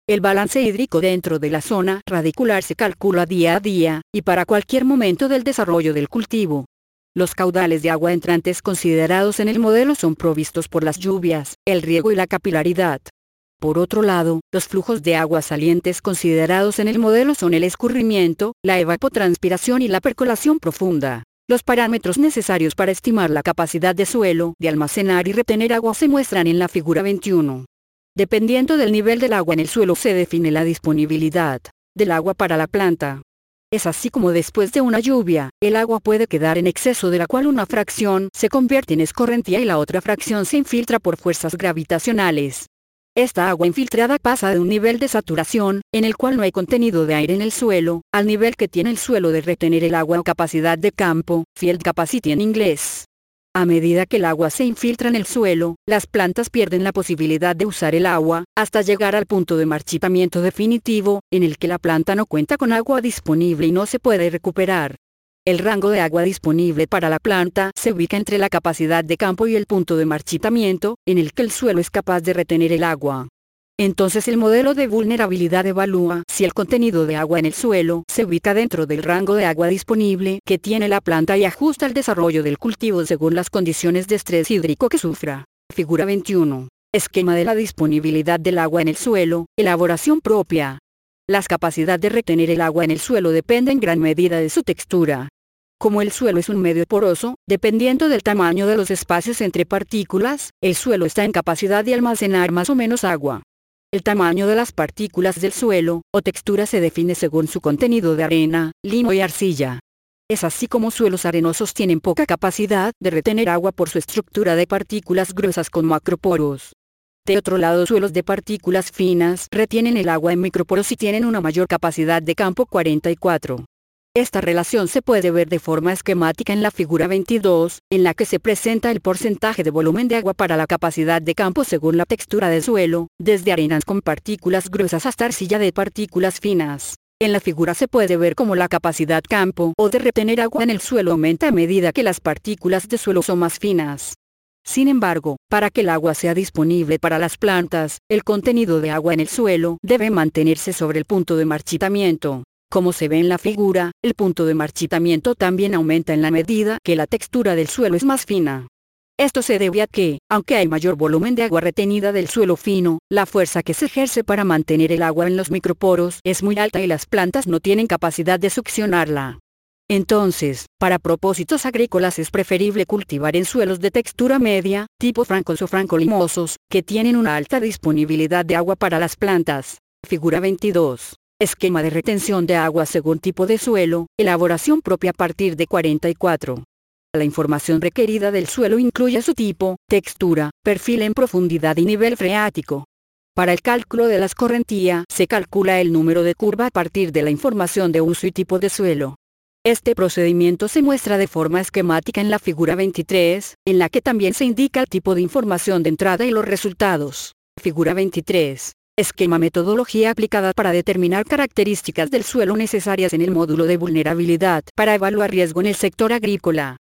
El balance hídrico dentro de la zona radicular se calcula día a día, y para cualquier momento del desarrollo del cultivo. Los caudales de agua entrantes considerados en el modelo son provistos por las lluvias, el riego y la capilaridad. Por otro lado, los flujos de agua salientes considerados en el modelo son el escurrimiento, la evapotranspiración y la percolación profunda. Los parámetros necesarios para estimar la capacidad de suelo de almacenar y retener agua se muestran en la figura 21. Dependiendo del nivel del agua en el suelo se define la disponibilidad del agua para la planta. Es así como después de una lluvia, el agua puede quedar en exceso, de la cual una fracción se convierte en escorrentía y la otra fracción se infiltra por fuerzas gravitacionales. Esta agua infiltrada pasa de un nivel de saturación, en el cual no hay contenido de aire en el suelo, al nivel que tiene el suelo de retener el agua o capacidad de campo, field capacity en inglés. A medida que el agua se infiltra en el suelo, las plantas pierden la posibilidad de usar el agua, hasta llegar al punto de marchitamiento definitivo, en el que la planta no cuenta con agua disponible y no se puede recuperar. El rango de agua disponible para la planta se ubica entre la capacidad de campo y el punto de marchitamiento, en el que el suelo es capaz de retener el agua. Entonces el modelo de vulnerabilidad evalúa si el contenido de agua en el suelo se ubica dentro del rango de agua disponible que tiene la planta y ajusta el desarrollo del cultivo según las condiciones de estrés hídrico que sufra. Figura 21. Esquema de la disponibilidad del agua en el suelo, elaboración propia. La capacidad de retener el agua en el suelo depende en gran medida de su textura. Como el suelo es un medio poroso, dependiendo del tamaño de los espacios entre partículas, el suelo está en capacidad de almacenar más o menos agua. El tamaño de las partículas del suelo, o textura, se define según su contenido de arena, limo y arcilla. Es así como suelos arenosos tienen poca capacidad de retener agua por su estructura de partículas gruesas con macroporos. De otro lado, suelos de partículas finas retienen el agua en microporos y tienen una mayor capacidad de campo 44. Esta relación se puede ver de forma esquemática en la figura 22, en la que se presenta el porcentaje de volumen de agua para la capacidad de campo según la textura del suelo, desde arenas con partículas gruesas hasta arcilla de partículas finas. En la figura se puede ver cómo la capacidad campo o de retener agua en el suelo aumenta a medida que las partículas de suelo son más finas. Sin embargo, para que el agua sea disponible para las plantas, el contenido de agua en el suelo debe mantenerse sobre el punto de marchitamiento. Como se ve en la figura, el punto de marchitamiento también aumenta en la medida que la textura del suelo es más fina. Esto se debe a que, aunque hay mayor volumen de agua retenida del suelo fino, la fuerza que se ejerce para mantener el agua en los microporos es muy alta y las plantas no tienen capacidad de succionarla. Entonces, para propósitos agrícolas es preferible cultivar en suelos de textura media, tipo francos o francolimosos, que tienen una alta disponibilidad de agua para las plantas. Figura 22. Esquema de retención de agua según tipo de suelo, elaboración propia a partir de 44. La información requerida del suelo incluye su tipo, textura, perfil en profundidad y nivel freático. Para el cálculo de la escorrentía, se calcula el número de curva a partir de la información de uso y tipo de suelo. Este procedimiento se muestra de forma esquemática en la figura 23, en la que también se indica el tipo de información de entrada y los resultados. Figura 23. Esquema metodología aplicada para determinar características del suelo necesarias en el módulo de vulnerabilidad para evaluar riesgo en el sector agrícola.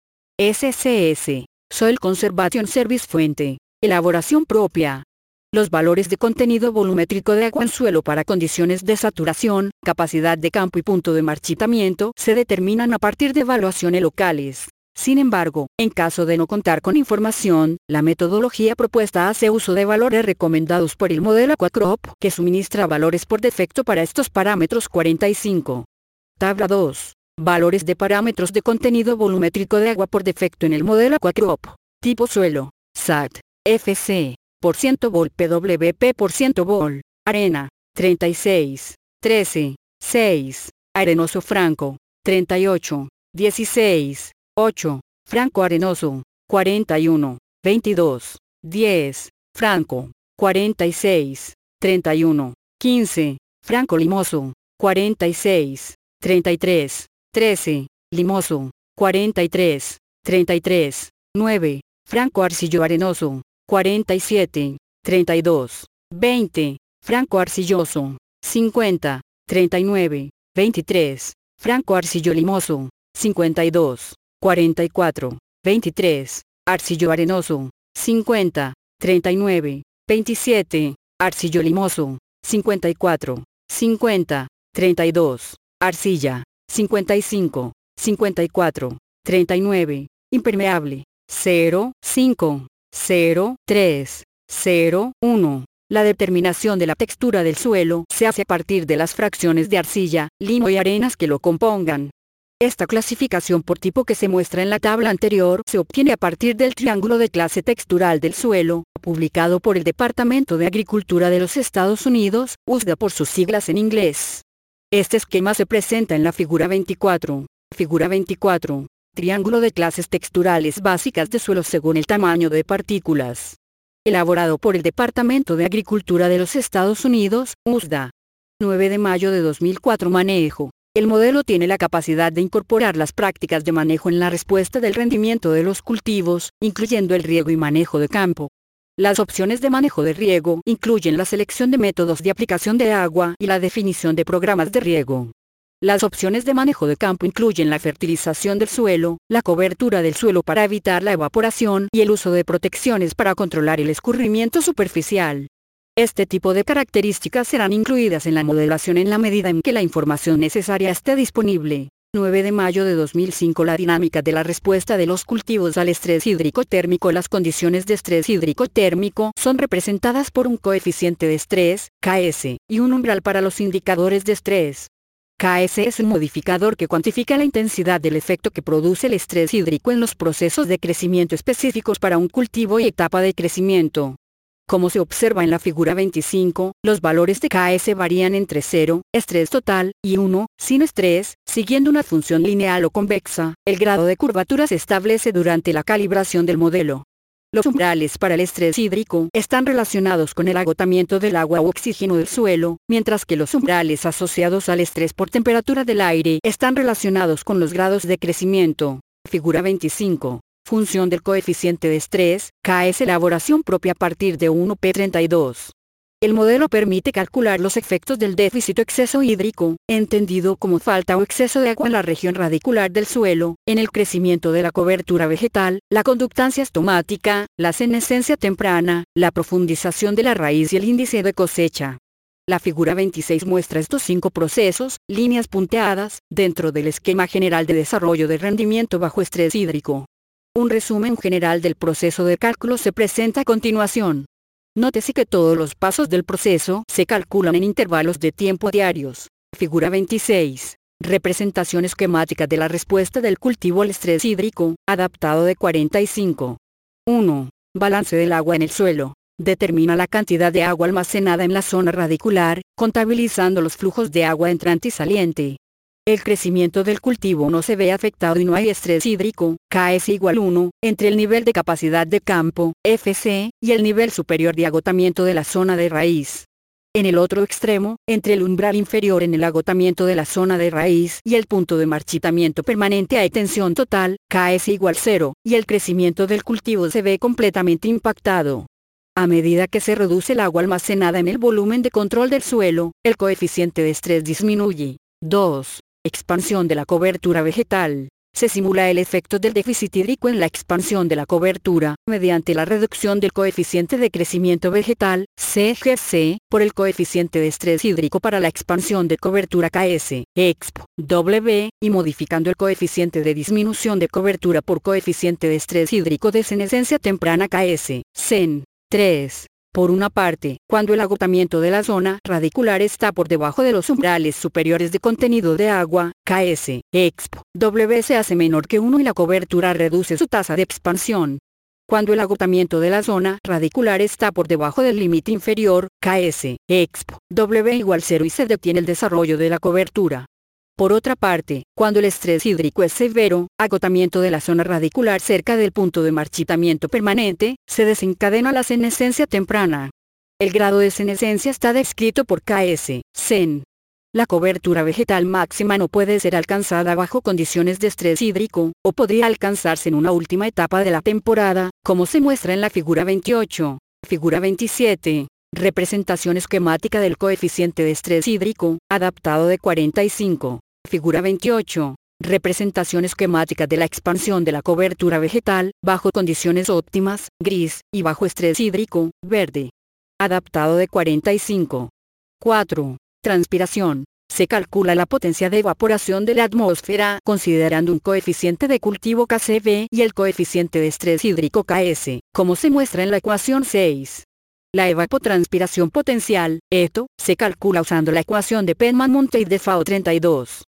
SCS. Soil Conservation Service Fuente. Elaboración propia. Los valores de contenido volumétrico de agua en suelo para condiciones de saturación, capacidad de campo y punto de marchitamiento se determinan a partir de evaluaciones locales. Sin embargo, en caso de no contar con información, la metodología propuesta hace uso de valores recomendados por el modelo Aquacrop, que suministra valores por defecto para estos parámetros 45. Tabla 2. Valores de parámetros de contenido volumétrico de agua por defecto en el modelo Aquacrop. Tipo suelo. SAT. FC. % vol PWP % vol. Arena. 36. 13. 6. Arenoso franco. 38. 16. 8. Franco arenoso. 41. 22. 10. Franco. 46. 31. 15. Franco limoso. 46. 33. 13. Limoso. 43. 33. 9. Franco arcillo arenoso. 47. 32. 20. Franco arcilloso. 50. 39. 23. Franco arcillo limoso. 52. 44. 23. Arcillo arenoso. 50. 39. 27. Arcillo limoso. 54, 50, 32, arcilla, 55, 54, 39, impermeable, 0, 5, 0, 3, 0, 1. La determinación de la textura del suelo se hace a partir de las fracciones de arcilla, limo y arenas que lo compongan. Esta clasificación por tipo que se muestra en la tabla anterior se obtiene a partir del triángulo de clase textural del suelo, publicado por el Departamento de Agricultura de los Estados Unidos, USDA por sus siglas en inglés. Este esquema se presenta en la figura 24. Figura 24. Triángulo de clases texturales básicas de suelo según el tamaño de partículas. Elaborado por el Departamento de Agricultura de los Estados Unidos, USDA. 9 de mayo de 2004. Manejo. El modelo tiene la capacidad de incorporar las prácticas de manejo en la respuesta del rendimiento de los cultivos, incluyendo el riego y manejo de campo. Las opciones de manejo de riego incluyen la selección de métodos de aplicación de agua y la definición de programas de riego. Las opciones de manejo de campo incluyen la fertilización del suelo, la cobertura del suelo para evitar la evaporación y el uso de protecciones para controlar el escurrimiento superficial. Este tipo de características serán incluidas en la modelación en la medida en que la información necesaria esté disponible. 9 de mayo de 2005. La dinámica de la respuesta de los cultivos al estrés hídrico térmico. Las condiciones de estrés hídrico térmico son representadas por un coeficiente de estrés, KS, y un umbral para los indicadores de estrés. KS es un modificador que cuantifica la intensidad del efecto que produce el estrés hídrico en los procesos de crecimiento específicos para un cultivo y etapa de crecimiento. Como se observa en la figura 25, los valores de KS varían entre 0, estrés total, y 1, sin estrés, siguiendo una función lineal o convexa. El grado de curvatura se establece durante la calibración del modelo. Los umbrales para el estrés hídrico están relacionados con el agotamiento del agua o oxígeno del suelo, mientras que los umbrales asociados al estrés por temperatura del aire están relacionados con los grados de crecimiento. Figura 25. Función del coeficiente de estrés, KS. Elaboración propia a partir de 1P32. El modelo permite calcular los efectos del déficit o exceso hídrico, entendido como falta o exceso de agua en la región radicular del suelo, en el crecimiento de la cobertura vegetal, la conductancia estomática, la senescencia temprana, la profundización de la raíz y el índice de cosecha. La figura 26 muestra estos 5 procesos, líneas punteadas, dentro del esquema general de desarrollo de rendimiento bajo estrés hídrico. Un resumen general del proceso de cálculo se presenta a continuación. Nótese que todos los pasos del proceso se calculan en intervalos de tiempo diarios. Figura 26. Representación esquemática de la respuesta del cultivo al estrés hídrico, adaptado de 45. 1. Balance del agua en el suelo. Determina la cantidad de agua almacenada en la zona radicular, contabilizando los flujos de agua entrante y saliente. El crecimiento del cultivo no se ve afectado y no hay estrés hídrico, KS igual 1, entre el nivel de capacidad de campo, FC, y el nivel superior de agotamiento de la zona de raíz. En el otro extremo, entre el umbral inferior en el agotamiento de la zona de raíz y el punto de marchitamiento permanente hay tensión total, KS igual 0, y el crecimiento del cultivo se ve completamente impactado. A medida que se reduce el agua almacenada en el volumen de control del suelo, el coeficiente de estrés disminuye. 2. Expansión de la cobertura vegetal. Se simula el efecto del déficit hídrico en la expansión de la cobertura, mediante la reducción del coeficiente de crecimiento vegetal, CGC, por el coeficiente de estrés hídrico para la expansión de cobertura KS, EXP, W, y modificando el coeficiente de disminución de cobertura por coeficiente de estrés hídrico de senescencia temprana KS, SEN. 3. Por una parte, cuando el agotamiento de la zona radicular está por debajo de los umbrales superiores de contenido de agua, KS, EXP, W se hace menor que 1 y la cobertura reduce su tasa de expansión. Cuando el agotamiento de la zona radicular está por debajo del límite inferior, KS, EXP, W igual 0 y se detiene el desarrollo de la cobertura. Por otra parte, cuando el estrés hídrico es severo, agotamiento de la zona radicular cerca del punto de marchitamiento permanente, se desencadena la senescencia temprana. El grado de senescencia está descrito por KS, SEN. La cobertura vegetal máxima no puede ser alcanzada bajo condiciones de estrés hídrico, o podría alcanzarse en una última etapa de la temporada, como se muestra en la figura 28. Figura 27. Representación esquemática del coeficiente de estrés hídrico, adaptado de 45. Figura 28. Representación esquemática de la expansión de la cobertura vegetal, bajo condiciones óptimas, gris, y bajo estrés hídrico, verde. Adaptado de 45. 4. Transpiración. Se calcula la potencia de evaporación de la atmósfera considerando un coeficiente de cultivo Kcv y el coeficiente de estrés hídrico Ks, como se muestra en la ecuación 6. La evapotranspiración potencial, ETO, se calcula usando la ecuación de Penman-Monteith de FAO 32.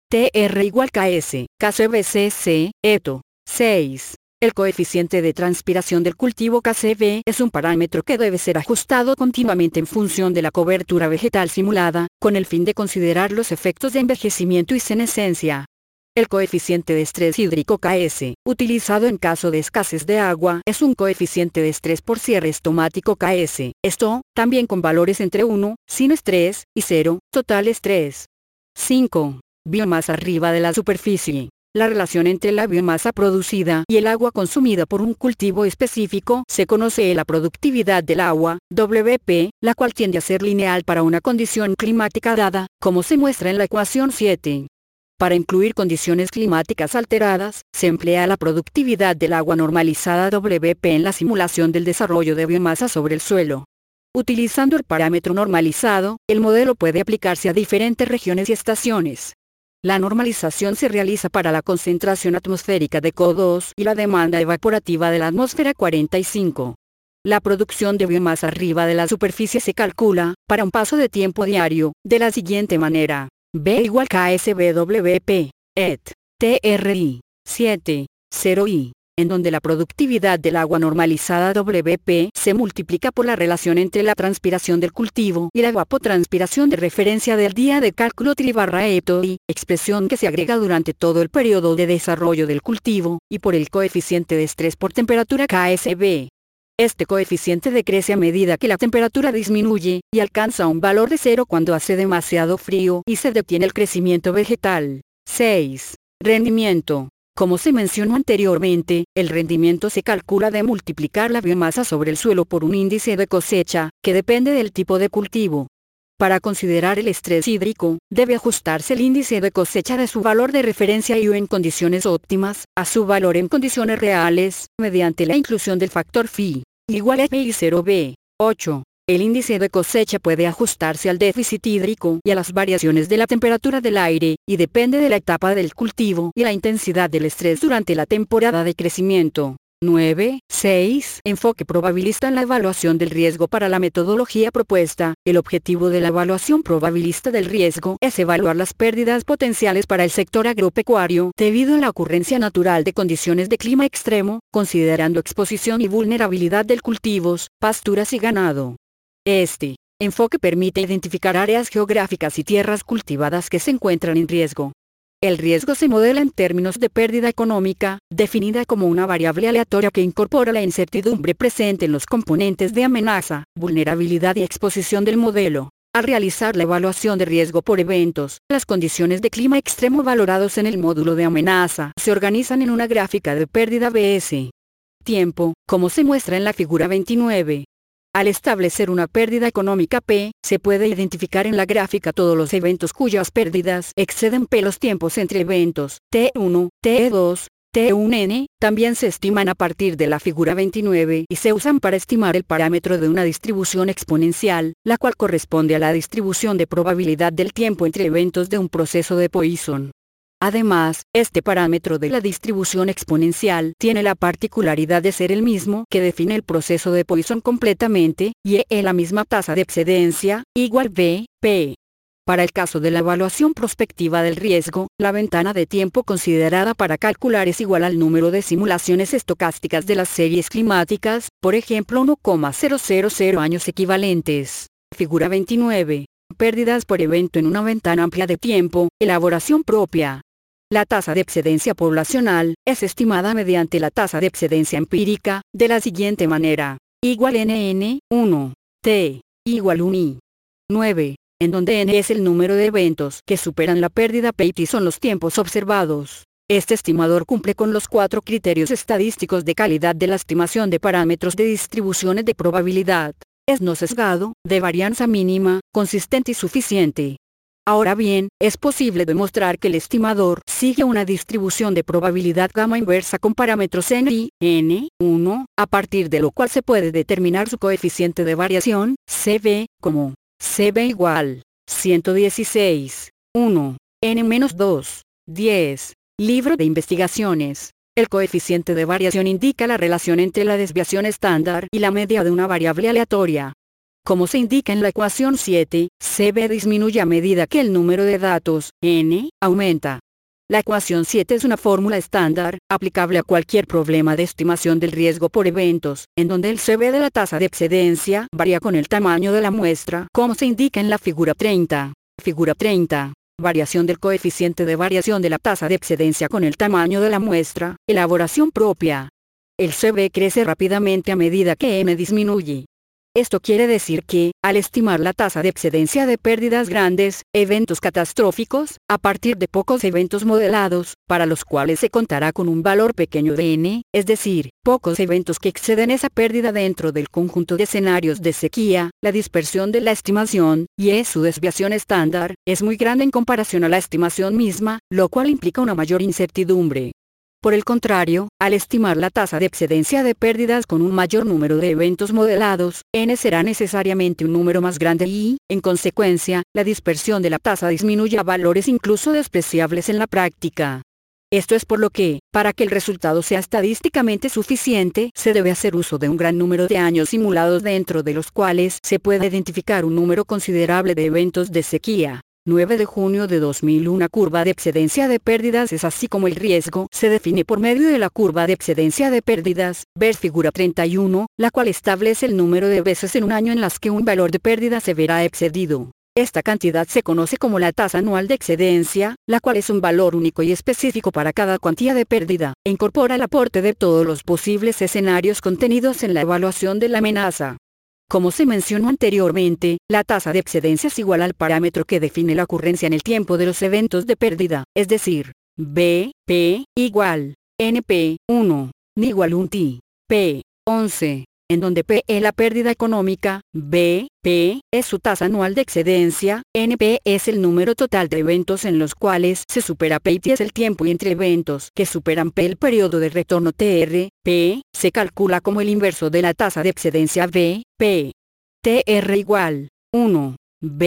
TR igual Ks, Kcvcc, ETO. 6. El coeficiente de transpiración del cultivo Kcv es un parámetro que debe ser ajustado continuamente en función de la cobertura vegetal simulada, con el fin de considerar los efectos de envejecimiento y senescencia. El coeficiente de estrés hídrico Ks, utilizado en caso de escasez de agua, es un coeficiente de estrés por cierre estomático Ks, esto, también con valores entre 1, sin estrés, y 0, total estrés. 5. Biomasa arriba de la superficie. La relación entre la biomasa producida y el agua consumida por un cultivo específico se conoce la productividad del agua, WP, la cual tiende a ser lineal para una condición climática dada, como se muestra en la ecuación 7. Para incluir condiciones climáticas alteradas, se emplea la productividad del agua normalizada WP en la simulación del desarrollo de biomasa sobre el suelo. Utilizando el parámetro normalizado, el modelo puede aplicarse a diferentes regiones y estaciones. La normalización se realiza para la concentración atmosférica de CO2 y la demanda evaporativa de la atmósfera 45. La producción de biomasa arriba de la superficie se calcula, para un paso de tiempo diario, de la siguiente manera. B igual KSBWP, et. TRI. 7. 0I. En donde la productividad del agua normalizada WP se multiplica por la relación entre la transpiración del cultivo y la evapotranspiración de referencia del día de cálculo tri/ETOI, expresión que se agrega durante todo el periodo de desarrollo del cultivo, y por el coeficiente de estrés por temperatura KSB. Este coeficiente decrece a medida que la temperatura disminuye, y alcanza un valor de 0 cuando hace demasiado frío y se detiene el crecimiento vegetal. 6. Rendimiento. Como se mencionó anteriormente, el rendimiento se calcula de multiplicar la biomasa sobre el suelo por un índice de cosecha, que depende del tipo de cultivo. Para considerar el estrés hídrico, debe ajustarse el índice de cosecha de su valor de referencia I en condiciones óptimas, a su valor en condiciones reales, mediante la inclusión del factor Φ, igual a Pi0b. 8. El índice de cosecha puede ajustarse al déficit hídrico y a las variaciones de la temperatura del aire, y depende de la etapa del cultivo y la intensidad del estrés durante la temporada de crecimiento. 9. 6. Enfoque probabilista en la evaluación del riesgo. Para la metodología propuesta, el objetivo de la evaluación probabilista del riesgo es evaluar las pérdidas potenciales para el sector agropecuario debido a la ocurrencia natural de condiciones de clima extremo, considerando exposición y vulnerabilidad de cultivos, pasturas y ganado. Este enfoque permite identificar áreas geográficas y tierras cultivadas que se encuentran en riesgo. El riesgo se modela en términos de pérdida económica, definida como una variable aleatoria que incorpora la incertidumbre presente en los componentes de amenaza, vulnerabilidad y exposición del modelo. Al realizar la evaluación de riesgo por eventos, las condiciones de clima extremo valorados en el módulo de amenaza se organizan en una gráfica de pérdida BS. Tiempo, como se muestra en la figura 29. Al establecer una pérdida económica P, se puede identificar en la gráfica todos los eventos cuyas pérdidas exceden P. Los tiempos entre eventos, T1, T2, T1N, también se estiman a partir de la figura 29 y se usan para estimar el parámetro de una distribución exponencial, la cual corresponde a la distribución de probabilidad del tiempo entre eventos de un proceso de Poisson. Además, este parámetro de la distribución exponencial tiene la particularidad de ser el mismo que define el proceso de Poisson completamente, y es la misma tasa de excedencia, igual B, P. Para el caso de la evaluación prospectiva del riesgo, la ventana de tiempo considerada para calcular es igual al número de simulaciones estocásticas de las series climáticas, por ejemplo 1,000 años equivalentes. Figura 29. Pérdidas por evento en una ventana amplia de tiempo, elaboración propia. La tasa de excedencia poblacional es estimada mediante la tasa de excedencia empírica, de la siguiente manera. Igual NN, 1, T, igual 1I. 9. En donde N es el número de eventos que superan la pérdida P y T son los tiempos observados. Este estimador cumple con los 4 criterios estadísticos de calidad de la estimación de parámetros de distribuciones de probabilidad. Es no sesgado, de varianza mínima, consistente y suficiente. Ahora bien, es posible demostrar que el estimador sigue una distribución de probabilidad gamma inversa con parámetros n y n1, a partir de lo cual se puede determinar su coeficiente de variación, Cb, como CB igual 116, 1, N-2, 10. Libro de investigaciones. El coeficiente de variación indica la relación entre la desviación estándar y la media de una variable aleatoria. Como se indica en la ecuación 7, CB disminuye a medida que el número de datos, N, aumenta. La ecuación 7 es una fórmula estándar, aplicable a cualquier problema de estimación del riesgo por eventos, en donde el CB de la tasa de excedencia varía con el tamaño de la muestra, como se indica en la figura 30. Figura 30. Variación del coeficiente de variación de la tasa de excedencia con el tamaño de la muestra, elaboración propia. El CB crece rápidamente a medida que M disminuye. Esto quiere decir que, al estimar la tasa de excedencia de pérdidas grandes, eventos catastróficos, a partir de pocos eventos modelados, para los cuales se contará con un valor pequeño de N, es decir, pocos eventos que exceden esa pérdida dentro del conjunto de escenarios de sequía, la dispersión de la estimación, y es su desviación estándar, es muy grande en comparación a la estimación misma, lo cual implica una mayor incertidumbre. Por el contrario, al estimar la tasa de excedencia de pérdidas con un mayor número de eventos modelados, N será necesariamente un número más grande y, en consecuencia, la dispersión de la tasa disminuye a valores incluso despreciables en la práctica. Esto es por lo que, para que el resultado sea estadísticamente suficiente, se debe hacer uso de un gran número de años simulados dentro de los cuales se puede identificar un número considerable de eventos de sequía. 9 de junio de 2001. Una curva de excedencia de pérdidas es así como el riesgo se define por medio de la curva de excedencia de pérdidas, ver figura 31, la cual establece el número de veces en un año en las que un valor de pérdida se verá excedido. Esta cantidad se conoce como la tasa anual de excedencia, la cual es un valor único y específico para cada cuantía de pérdida, e incorpora el aporte de todos los posibles escenarios contenidos en la evaluación de la amenaza. Como se mencionó anteriormente, la tasa de excedencia es igual al parámetro que define la ocurrencia en el tiempo de los eventos de pérdida, es decir, BP igual NP 1, N igual 1 T, P 11, en donde P es la pérdida económica, BP es su tasa anual de excedencia, NP es el número total de eventos en los cuales se supera P y T es el tiempo entre eventos que superan P. El periodo de retorno TR, P, se calcula como el inverso de la tasa de excedencia BP. TR igual 1,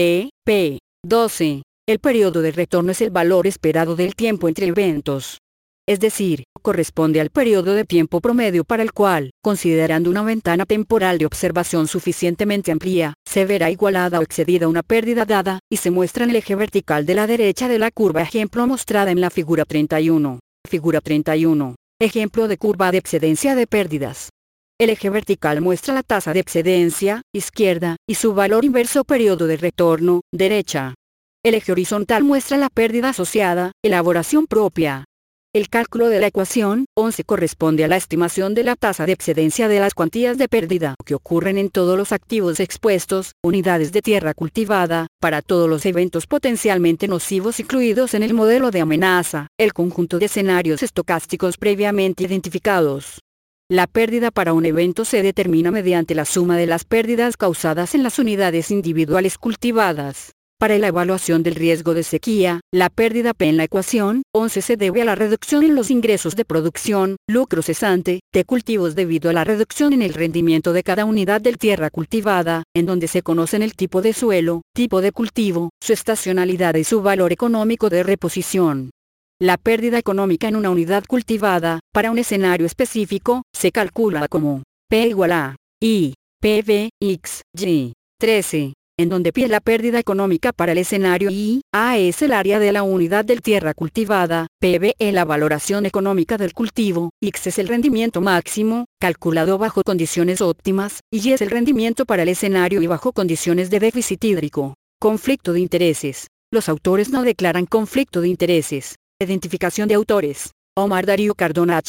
BP, 12. El periodo de retorno es el valor esperado del tiempo entre eventos. Es decir, corresponde al periodo de tiempo promedio para el cual, considerando una ventana temporal de observación suficientemente amplia, se verá igualada o excedida una pérdida dada, y se muestra en el eje vertical de la derecha de la curva ejemplo mostrada en la figura 31. Figura 31. Ejemplo de curva de excedencia de pérdidas. El eje vertical muestra la tasa de excedencia, izquierda, y su valor inverso periodo de retorno, derecha. El eje horizontal muestra la pérdida asociada, elaboración propia. El cálculo de la ecuación 11 corresponde a la estimación de la tasa de excedencia de las cuantías de pérdida que ocurren en todos los activos expuestos, unidades de tierra cultivada, para todos los eventos potencialmente nocivos incluidos en el modelo de amenaza, el conjunto de escenarios estocásticos previamente identificados. La pérdida para un evento se determina mediante la suma de las pérdidas causadas en las unidades individuales cultivadas. Para la evaluación del riesgo de sequía, la pérdida P en la ecuación 11 se debe a la reducción en los ingresos de producción, lucro cesante, de cultivos debido a la reducción en el rendimiento de cada unidad de tierra cultivada, en donde se conocen el tipo de suelo, tipo de cultivo, su estacionalidad y su valor económico de reposición. La pérdida económica en una unidad cultivada, para un escenario específico, se calcula como P igual a I, PV, X, Y, 13. En donde P es la pérdida económica para el escenario y A es el área de la unidad de tierra cultivada, PB es la valoración económica del cultivo, X es el rendimiento máximo, calculado bajo condiciones óptimas, y Y es el rendimiento para el escenario y bajo condiciones de déficit hídrico. Conflicto de intereses. Los autores no declaran conflicto de intereses. Identificación de autores. Omar Darío Cardona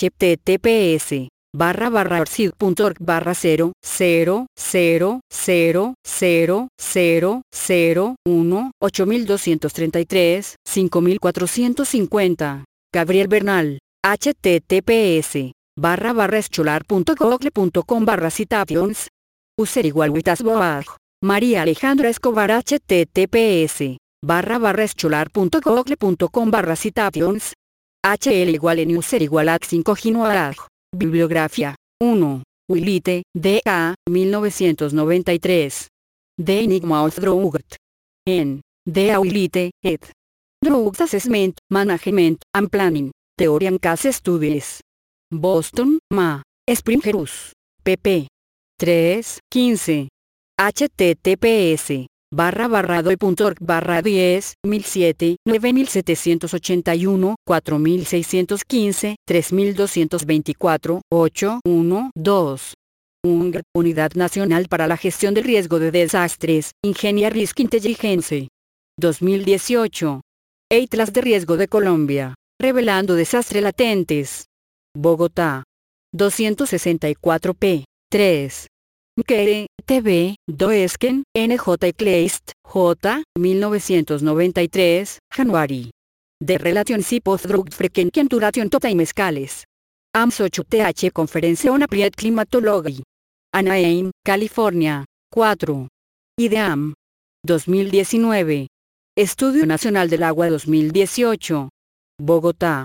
https://0.0000001-8233-5450. Gabriel Bernal. https://escolar.google.com/citations. User igual Witasboag. María Alejandra Escobar. https://escolar.google.com/citations. HL igual en user igual a 5 Ginoarag. Bibliografía. 1. Willite, D.A., 1993. The Enigma of Drugs. En The Audit ed. Drugs Assessment, Management, and Planning, Theory and Case Studies. Boston, Ma. Springerus. pp. 3.15. https://doi.org/10 1007 9781 4615 3224 812. UNG, Unidad Nacional para la Gestión del Riesgo de Desastres, Ingenia Risk Intelligence. 2018. Atlas de Riesgo de Colombia, revelando desastres latentes. Bogotá. 264p. 3. Mkere, TV, Doesken, NJ Kleist, J. 1993, January. The Relationship of Drug Frequency and Duration to Time Scales. AMS 8th Conference on Applied Climatology. Anaheim, California. 4. IDEAM. 2019. Estudio Nacional del Agua 2018. Bogotá.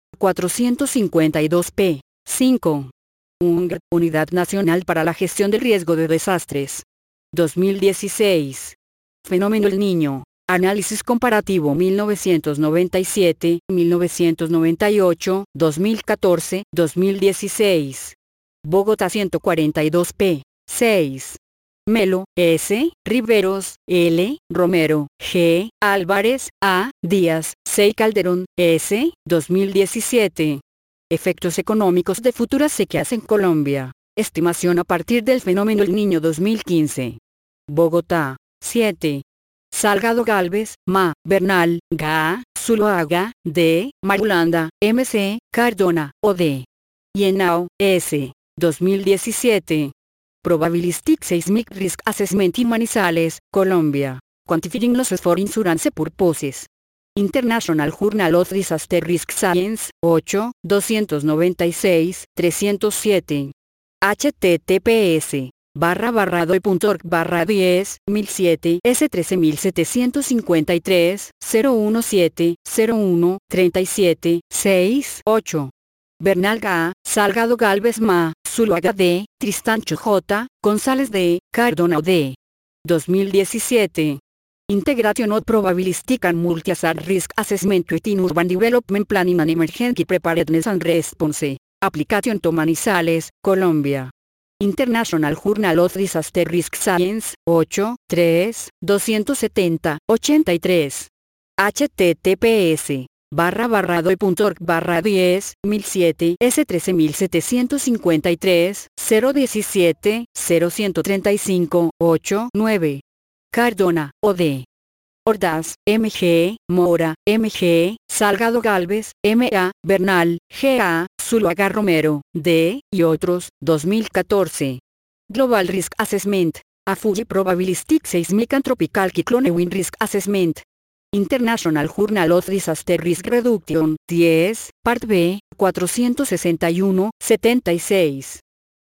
452p. 5. UNG, Unidad Nacional para la Gestión del Riesgo de Desastres. 2016. Fenómeno El Niño. Análisis comparativo 1997, 1998, 2014, 2016. Bogotá 142p. 6. Melo, S. Riveros, L. Romero, G. Álvarez, A. Díaz, C. Calderón, S. 2017. Efectos económicos de futuras sequías en Colombia. Estimación a partir del fenómeno El Niño 2015. Bogotá. 7. Salgado Galvez, Ma. Bernal, Ga. Zuluaga, D. Marulanda, MC. Cardona, O.D. Yenao, S. 2017. Probabilistic Seismic Risk Assessment in Manizales, Colombia. Quantifying Losses for Insurance Purposes. International Journal of Disaster Risk Science, 8, 296, 307. https://doi.org/10 1007 S13753 017 01 37 6 8. Bernal Ga, Salgado Galvez Ma, Zuluaga D, Tristancho J, González D, Cardona D. 2017. Integration of Probabilistic and Multi-Hazard Risk Assessment within Urban Development Planning and Emergency Preparedness and Response. Application to Manizales, Colombia. International Journal of Disaster Risk Science, 8, 3, 270, 83. https://doi.org/10 1007 S13753 017 0135 89. Cardona, O.D. Ordaz, M.G., Mora, M.G., Salgado Galvez, M.A., Bernal, G.A., Zuluaga Romero, D. y otros, 2014. Global Risk Assessment. AFUGI Probabilistic Seismic and Tropical Cyclone Wind Risk Assessment. International Journal of Disaster Risk Reduction, 10, Part B, 461, 76.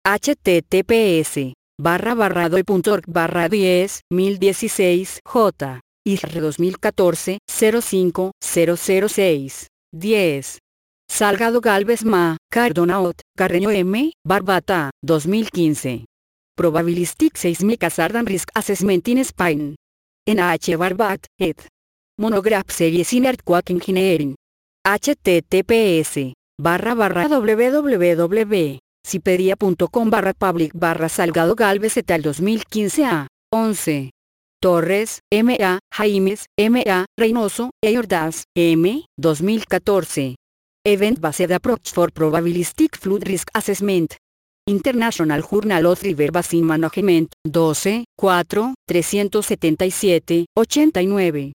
https://doi.org/10 1016 J. ISR 2014 05 006 10. Salgado Galvez Ma, Cardona Ot, Carreño M, Barbata, 2015. Probabilistic Seismic Hazard and Risk Assessment in Spain. NH Barbat, ed. Monograph Series in Earthquake Engineering. https://www.ciperia.com/public/Salgado Galvez et al 2015 a 11. Torres, M.A., Jaimes, M.A., Reynoso, e Ordaz, M., 2014. Event Based Approach for Probabilistic Flood Risk Assessment. International Journal of River Basin Management, 12, 4, 377, 89.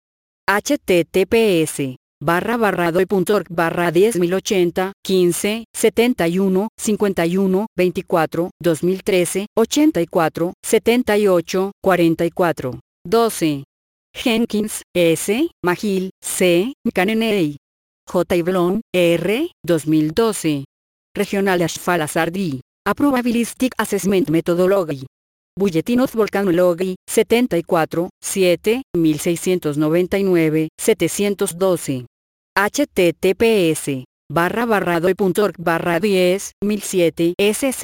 https://doi.org/10080 15 71 51 24 2013 84 78 44 12. Jenkins, S. Magil, C. Caneney. J. Iblon, R. 2012. Regional Ashfall Hazard I. A Probabilistic Assessment Methodology. Bulletin of Volcanology, 74, 7, 1699, 712. https doy.org/10-1007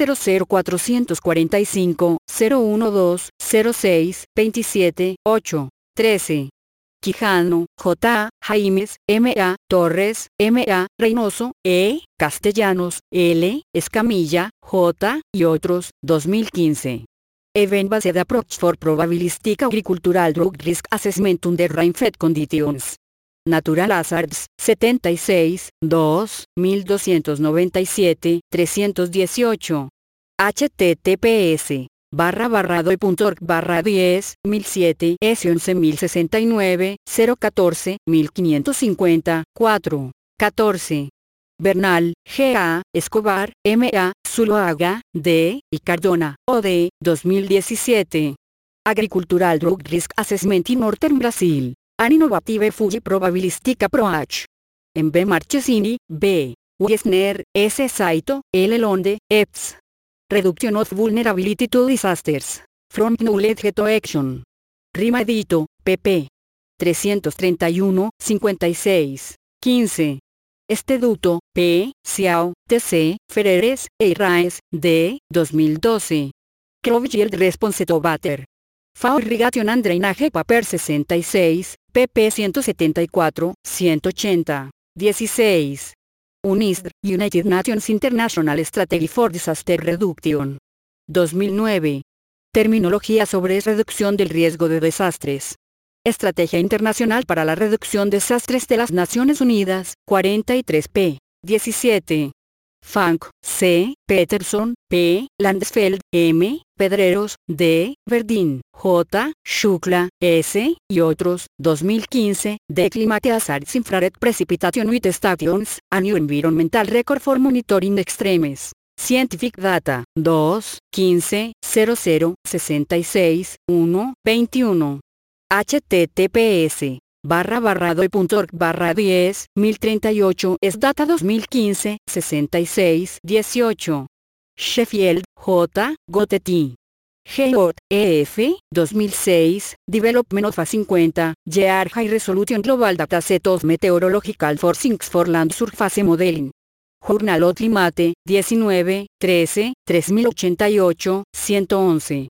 S00445-012-06-27-8, 13. Quijano, Jaimes, M.A., Torres, M.A., Reynoso, E., Castellanos, L., Escamilla, J., y otros, 2015. Event-Based Approach for Probabilistic Agricultural Drug Risk Assessment Under Rainfed Conditions. Natural Hazards, 76, 2, 1297, 318. https://doy.org/10-1007 S11069 014 1550 4, 14. Bernal, G.A., Escobar, M.A., Zuloaga, D., y Cardona, O.D., 2017. Agricultural Drug Risk Assessment in Northern Brazil. An Innovative Fuji Probabilistic Approach. En B. Marchesini, B. Wiesner, S. Saito, L. Londe, eds. Reduction of Vulnerability to Disasters. From Knowledge to Action. Rima Edito, pp. 331, 56, 15. Esteduto, P. Xiao, T.C., Ferreres, e Iraes, D. 2012. Crop Yield Response to Water. FAO Irrigation and Drainage Paper 66, pp 174, 180, 16. UNISDR, United Nations International Strategy for Disaster Reduction. 2009. Terminología sobre reducción del riesgo de desastres. Estrategia Internacional para la Reducción de Desastres de las Naciones Unidas, 43p. 17. Funk, C. Peterson, P. Landesfeld, M. Pedreros, D. Verdín, J. Shukla, S. y otros, 2015, The Climate Hazards Infrared Precipitation with Stations, a New Environmental Record for Monitoring Extremes. Scientific Data, 2, 15, 00, 66, 1, 21. https://doy.org/10-1038 es data 2015, 66, 18. Sheffield, J. Gotteti. Geot, EF, 2006, Development of a 50, Year High Resolution Global Dataset of Meteorological Forcings for Land Surface Modeling. Journal of Climate, 19, 13, 3088, 111.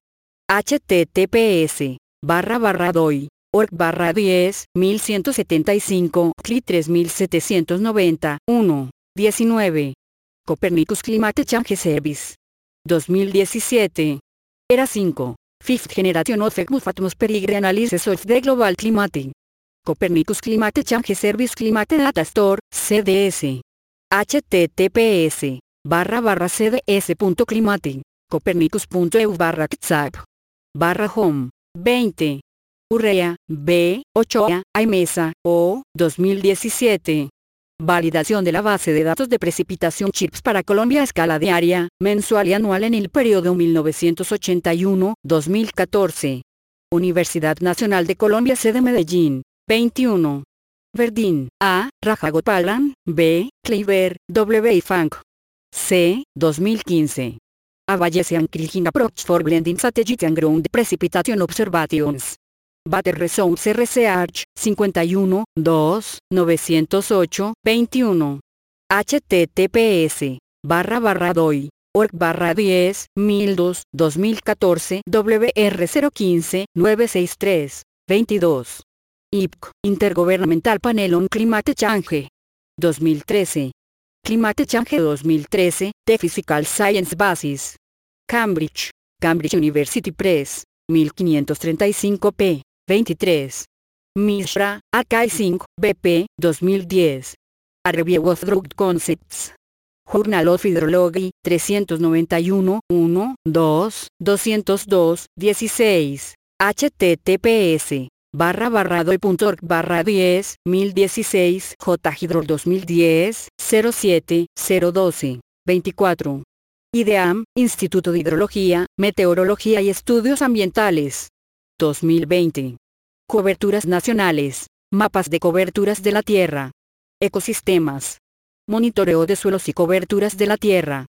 https://doy.org/10-1175, CLI 3790, 1, 19. Copernicus Climate Change Service. 2017. Era 5. Fifth Generation of ECMUF Atmospheric Analysis of the Global Climate. Copernicus Climate Change Service Climate Data Store, CDS. https://cds.climate, copernicus.eu/whatsapp/home, 20. Urrea, B. Ochoa, Aimesa, O. 2017. Validación de la base de datos de precipitación CHIRPS para Colombia a escala diaria, mensual y anual en el periodo 1981-2014. Universidad Nacional de Colombia, sede Medellín, 21. Verdín, A. Rajagopalan, B. Kleiber, W. y Funk. C. 2015. Avallacian Killing Approach for Blending Satellite and Ground Precipitation Observations. Water Resource Research, 51, 2, 908, 21. https://doy.org/10-1002, 2014, WR015, 963, 22. IPC, Intergovernmental Panel on Climate Change. 2013. Climate Change 2013, The Physical Science Basis. Cambridge, Cambridge University Press, 1535p, 23. Mishra, A.K. 5, BP, 2010. A Review of Drug Concepts. Journal of Hydrology, 391, 1, 2, 202, 16. https://doy.org/10-1016 J-Hydrol 2010, 07, 012, 24. IDEAM, Instituto de Hidrología, Meteorología y Estudios Ambientales. 2020. Coberturas nacionales. Mapas de coberturas de la tierra. Ecosistemas. Monitoreo de suelos y coberturas de la tierra.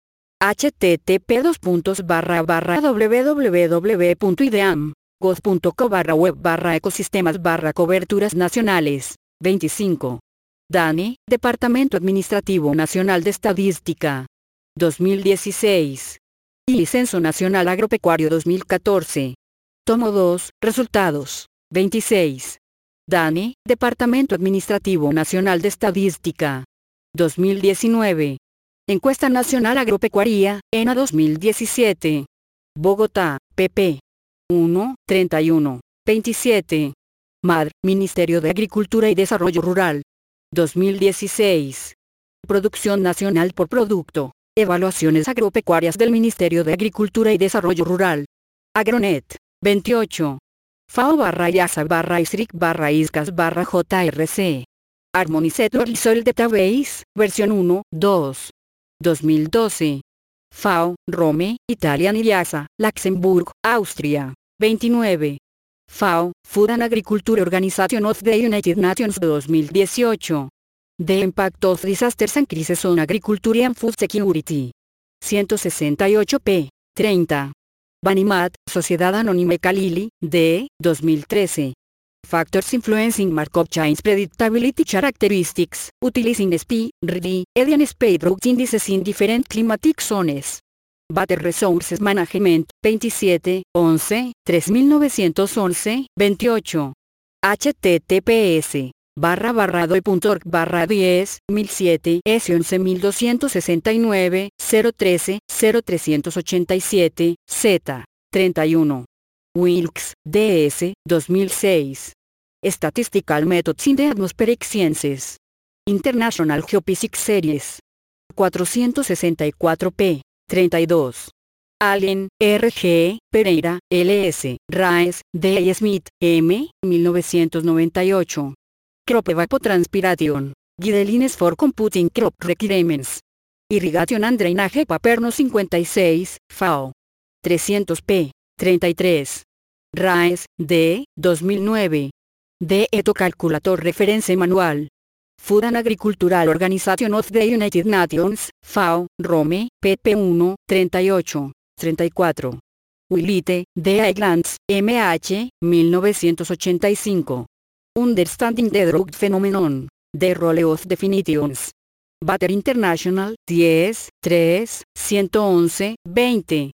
http://www.ideam.gov.co/web/ecosistemas/coberturas nacionales. 25. DANE, Departamento Administrativo Nacional de Estadística. 2016. Y Censo Nacional Agropecuario 2014. Tomo 2, resultados. 26. DANE, Departamento Administrativo Nacional de Estadística. 2019. Encuesta Nacional Agropecuaria, ENA 2017. Bogotá, pp. 1, 31, 27. MAD, Ministerio de Agricultura y Desarrollo Rural. 2016. Producción nacional por producto. Evaluaciones agropecuarias del Ministerio de Agricultura y Desarrollo Rural. Agronet. 28. FAO/IASA/ISRIC/ISCAS/JRC. Harmonized Result Database, versión 1, 2. 2012. FAO, Rome, Italian IASA, Luxemburgo, Austria. 29. FAO, Food and Agriculture Organization of the United Nations 2018. The Impact of Disasters and Crises on Agriculture and Food Security. 168 p. 30. Banimat, Sociedad Anónima Calili, D. 2013. Factors Influencing Markup Chains Predictability Characteristics, Utilizing SP, RD, Edian Spade Routes Indices in Different Climatic Zones. Water Resources Management, 27, 11, 3911, 28. https://doe.org/10, 1007, S11269, 013, 0387, Z. 31. Wilkes, D.S., 2006. Statistical Methods in the Atmospheric Sciences. International Geophysics Series. 464 p. 32. Allen, R.G., Pereira, L.S., Raes, D. Smith, M., 1998. Crop Evapotranspiration. Guidelines for Computing Crop Requirements. Irrigation and Drainage Paperno 56, FAO. 300 p. 33. Raes, D. 2009. D. Eto Calculator Reference Manual. Food and Agricultural Organization of the United Nations, FAO, Rome, pp. 1, 38, 34. Willite, D. Islands, MH, 1985. Understanding the Drought Phenomenon, The Role of Definitions. Water International, 10, 3, 111, 20.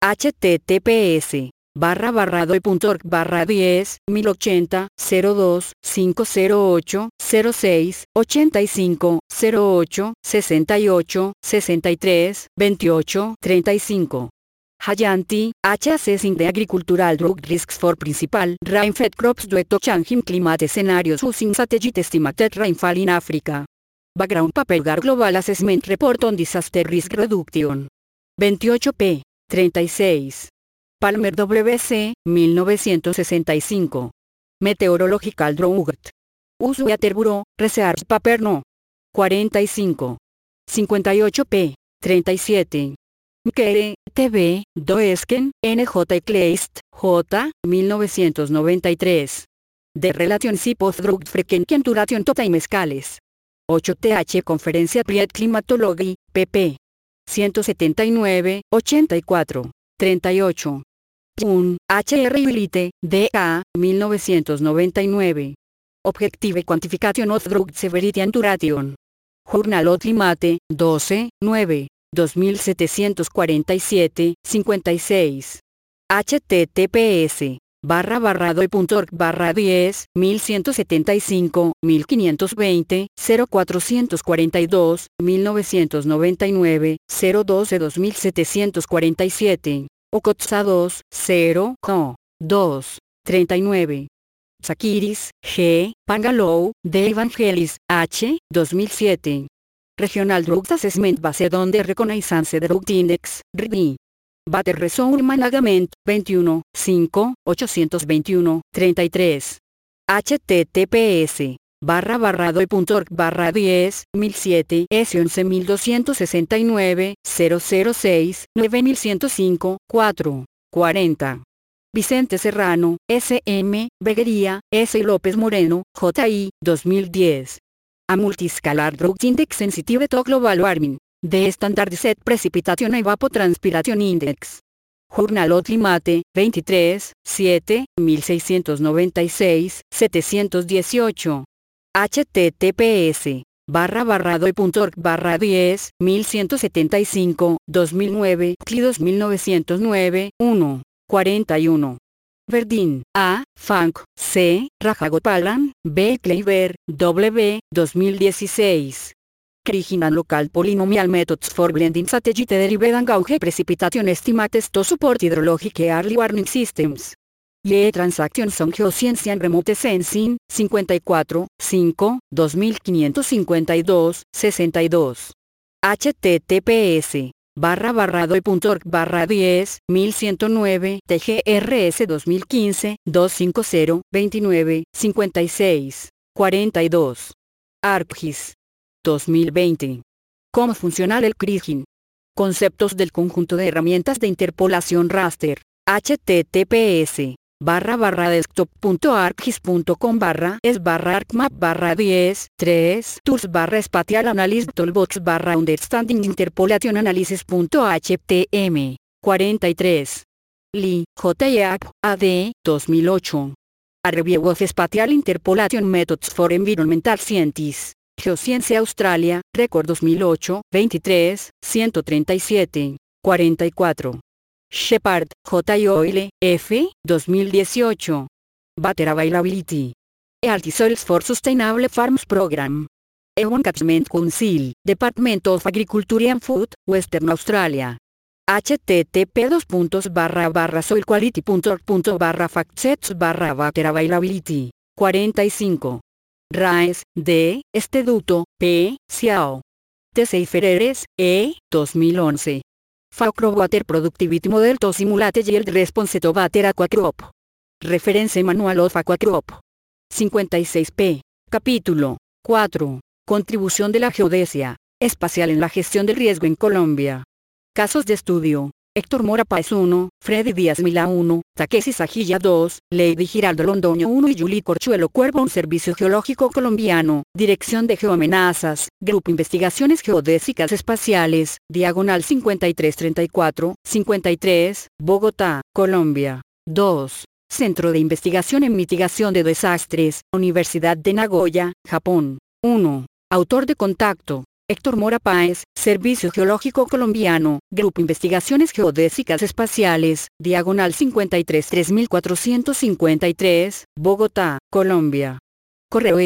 https://doe.org/10, 1080, 02, 508, 06, 85, 08, 68, 63, 28, 35. Hayanti, H. Assessing the Agricultural Drought Risks for Principal Rain-Fed Crops Due to Changing Climate Scenarios Using Satellite Estimated Rainfall in Africa. Background Paper Global Assessment Report on Disaster Risk Reduction. 28 p. 36. Palmer W.C., 1965. Meteorological Drought. US Weather Bureau, Research Paper No. 45. 58 p. 37. Mkere, T.B., Doesken, N.J. Kleist, J. 1993. The Relationship of Drought Frequency and Duration to Time Scales. 8th Conferencia Applied Climatology, pp. 179, 84, 38. Pun, H.R. Willite, D.A., 1999. Objective Quantification of Drought Severity and Duration. Journal of Climate, 12, 9, 2747, 56. https://doe.org/10, 1175, 1520, 0442, 1999, 012 2747. Okotsa 2, 0, 2, 39. Zakiris, G., Pangalou, D. Evangelis, H., 2007. Regional Drought Assessment Based on the Reconnaissance Drought Index, RD. Water Resource Management, 21, 5, 821, 33. https://doe.org/10, 1007, S11269, 006, 9105, 4, 40. Vicente Serrano, S.M., Beguería, S. López Moreno, J.I., 2010. A Multiscalar Drought Index Sensitive to Global Warming. The Standardized Precipitation Evapotranspiration Index. Journal of Climate, 23, 7, 1696, 718. https://doi.org/10-1175-2009 1. 41. Verdin, A., Funk, C., Rajagopalan, B. Kleiber, W. 2016. Kriginan Local Polynomial Methods for Blending Strategy Derived and Gauge Precipitation Estimates to Support Hydrologic Early Warning Systems. Lee Transactions on Geoscience and Remote Sensing, 54, 5, 2552, 62. https://doi.org/10-1109 TGRS 2015, 250, 29, 56, 42. ArcGIS. 2020. ¿Cómo funciona el kriging? Conceptos del conjunto de herramientas de interpolación raster. https://desktop.arcgis.com/es/arcmap/10 tools/spatial analysis toolbox/understanding interpolation analysis.htm 43. Lee, J. AD, 2008. A Review of Spatial Interpolation Methods for Environmental Scientists. Geoscience Australia, Record 2008, 23, 137, 44. Shepard, J. Oile, F. 2018. Water Availability. Healthy Soils for Sustainable Farms Program. Ewon Catchment Council, Department of Agriculture and Food, Western Australia. http://soilquality.org.factsets/water availability. 45. Raes, D., Esteduto, P., Xiao. T. Seifereres, E., 2011. Facro Water Productivity Model to Simulate Yield Response to Water Aquacrop. Reference Manual of Aquacrop. 56p. Capítulo 4. Contribución de la geodesia espacial en la gestión del riesgo en Colombia. Casos de estudio. Héctor Mora Páez 1, Freddy Díaz Milá 1, Takeshi Sajilla 2, Lady Giraldo Londoño 1 y Julie Corchuelo Cuervo. Un Servicio Geológico Colombiano, Dirección de Geoamenazas, Grupo Investigaciones Geodésicas Espaciales, diagonal 5334, 53, Bogotá, Colombia. 2. Centro de Investigación en Mitigación de Desastres, Universidad de Nagoya, Japón. 1. Autor de contacto. Héctor Mora Páez, Servicio Geológico Colombiano, Grupo Investigaciones Geodésicas Espaciales, diagonal 533453, Bogotá, Colombia. Correo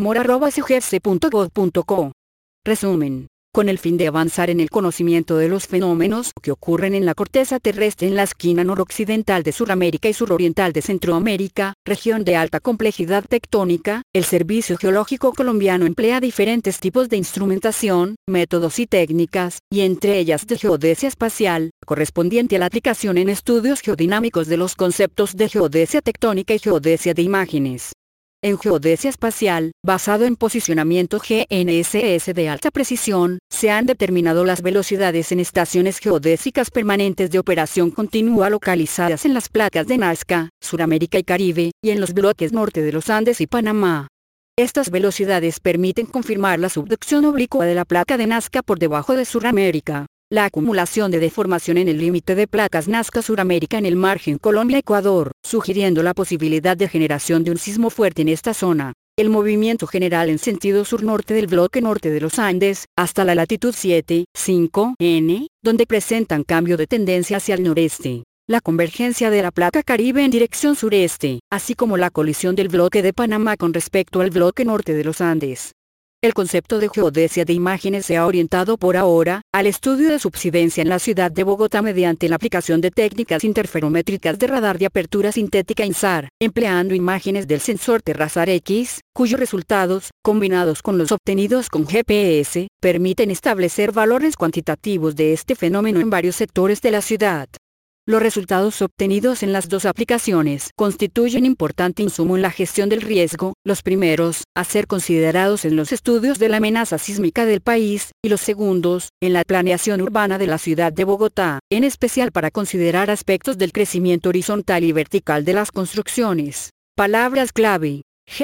mora@sugers.gov.co. Resumen. Con el fin de avanzar en el conocimiento de los fenómenos que ocurren en la corteza terrestre en la esquina noroccidental de Suramérica y suroriental de Centroamérica, región de alta complejidad tectónica, el Servicio Geológico Colombiano emplea diferentes tipos de instrumentación, métodos y técnicas, y entre ellas de geodesia espacial, correspondiente a la aplicación en estudios geodinámicos de los conceptos de geodesia tectónica y geodesia de imágenes. En geodesia espacial, basado en posicionamiento GNSS de alta precisión, se han determinado las velocidades en estaciones geodésicas permanentes de operación continua localizadas en las placas de Nazca, Suramérica y Caribe, y en los bloques norte de los Andes y Panamá. Estas velocidades permiten confirmar la subducción oblicua de la placa de Nazca por debajo de Suramérica. La acumulación de deformación en el límite de placas Nazca-Suramérica en el margen Colombia-Ecuador, sugiriendo la posibilidad de generación de un sismo fuerte en esta zona. El movimiento general en sentido sur-norte del bloque norte de los Andes, hasta la latitud 7, 5, N, donde presentan cambio de tendencia hacia el noreste. La convergencia de la placa Caribe en dirección sureste, así como la colisión del bloque de Panamá con respecto al bloque norte de los Andes. El concepto de geodesia de imágenes se ha orientado por ahora al estudio de subsidencia en la ciudad de Bogotá mediante la aplicación de técnicas interferométricas de radar de apertura sintética INSAR, empleando imágenes del sensor Terrasar X, cuyos resultados, combinados con los obtenidos con GPS, permiten establecer valores cuantitativos de este fenómeno en varios sectores de la ciudad. Los resultados obtenidos en las dos aplicaciones constituyen importante insumo en la gestión del riesgo, los primeros, a ser considerados en los estudios de la amenaza sísmica del país, y los segundos, en la planeación urbana de la ciudad de Bogotá, en especial para considerar aspectos del crecimiento horizontal y vertical de las construcciones. Palabras clave: